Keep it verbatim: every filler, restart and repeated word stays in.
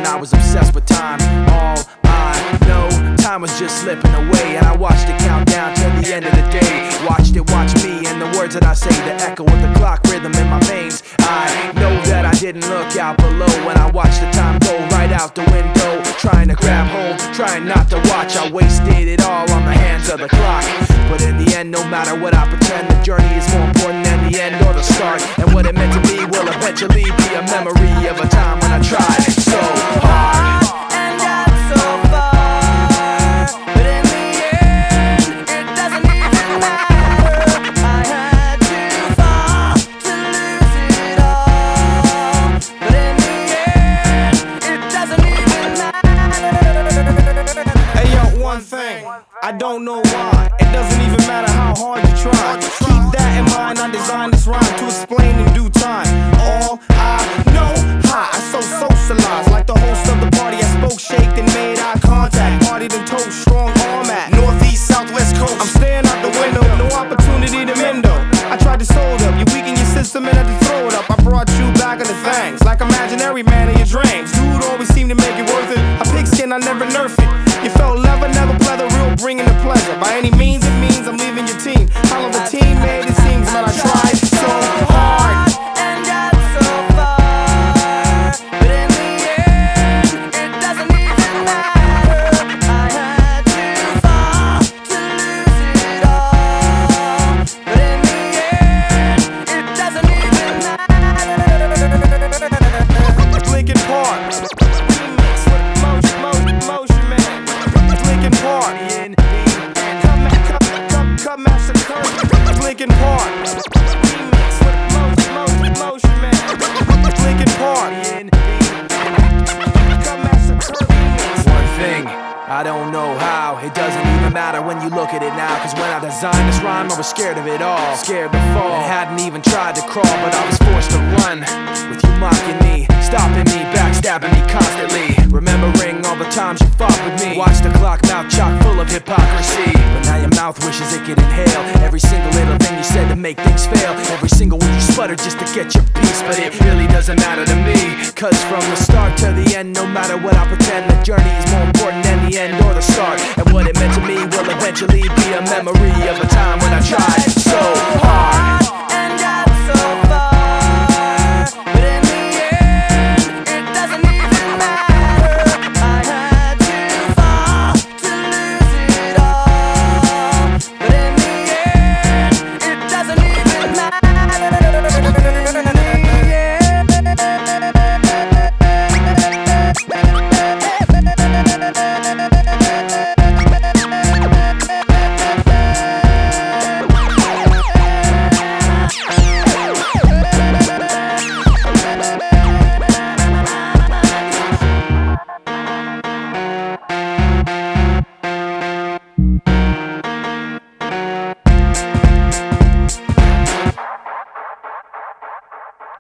and I was obsessed with time. All I know, time was just slipping away, and I watched it count down till the end of the day. Watched it watch me, and the words that I say, the echo of the clock rhythm in my veins. I know that I didn't look out below when I watched the time go right out the window, trying to grab hold, trying not to watch. I wasted it all on the hands of the clock. But in the end, no matter what I pretend, the journey is more important than the end or the start. And what it meant to me will eventually be a memory of a time when I tried so hard. I don't know why, it doesn't even matter how hard you try. Keep that in mind, I designed this rhyme to explain in due time. All I know, hi, I so socialized. Like the host of the party, I spoke, shaked and made eye contact. Partied and told, strong arm at northeast, southwest coast. I'm staring out the window, no opportunity to mend up. I tried to sold up, you weaken your system and had to throw it up. I brought you back into things, like imaginary man in your dreams. Dude always seemed to make it worth it. A pigskin, I never nerf it. You felt leather, never pleather, real bringing the pleasure. By any means it means I'm leaving your team. How long the team made it seems, but I tried so hard and got so far. But in the end, it doesn't even matter. I had to fall to lose it all. But in the end, it doesn't even matter. Linkin Park remix with Motion, Motion, Motion Man. Linkin Park, come, come, come, come, Master Kirk. Linkin Park, remix with Motion, Motion, Motion Man. Linkin Park, come, Master Kirk. One thing, I don't know how, it doesn't even matter when you look at it now. Cause when I designed this rhyme, I was scared of it all. Scared to fall, and hadn't even tried to crawl. But I was forced to run, with you mocking me, stopping me, backstabbing me constantly. Remembering all the times you fought with me. Watch the clock, mouth chock full of hypocrisy. But now your mouth wishes it could inhale every single little thing you said to make things fail. Every single one you sputtered just to get your piece. But it really doesn't matter to me, cause from the start to the end, no matter what I pretend, the journey is more important than the end or the start. And what it meant to me will eventually be a memory of a time when I tried so hard.